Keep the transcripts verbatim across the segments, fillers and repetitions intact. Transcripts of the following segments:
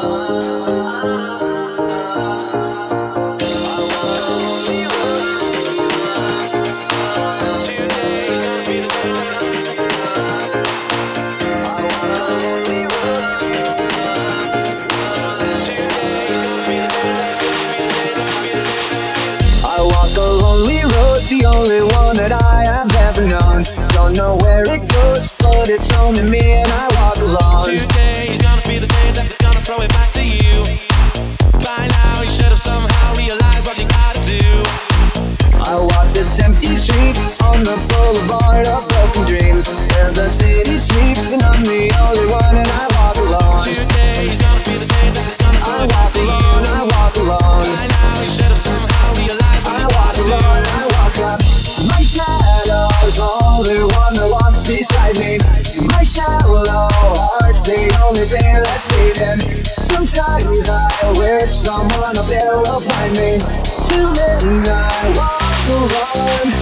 The only one that I have ever known. Don't know where it goes, but it's only me and I walk alone. Today is gonna be the day that they're gonna throw it back to you. By now you should have somehow realized what you gotta do. I walk this empty street on the boulevard of broken dreams, where the city sleeps and I'm the only one and I walk alone. Today is gonna be the day that they're gonna throw I it back walk to alone, you. I walk alone. By now you should have somehow realized what I you walk gotta alone, do. I walk up. My shadow's the only one that walks beside me. My shallow heart's the only thing that's beating. Sometimes I wish someone up there will find me. Till then I walk alone.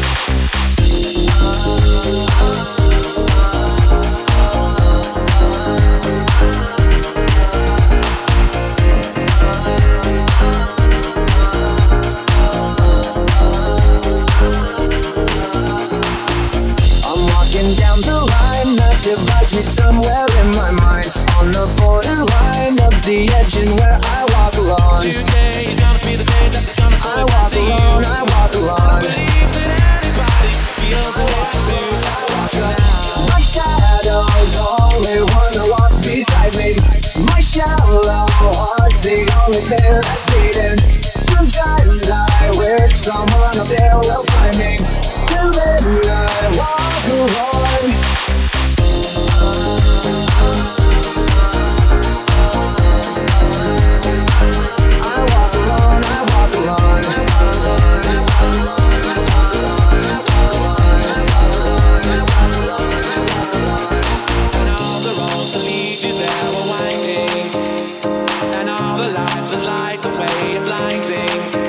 Divides me somewhere in my mind, on the borderline of the edge and where I walk alone. Today is gonna be the day that they're gonna throw I it back walk to you. alone, I walk alone. I believe that anybody feels the way I do. My shadow's the only one that walks beside me. My shallow heart's the only thing that's beating. Sometimes I wish someone up there will find me. Till then I walk alone. And all the lights that light the way are blinding.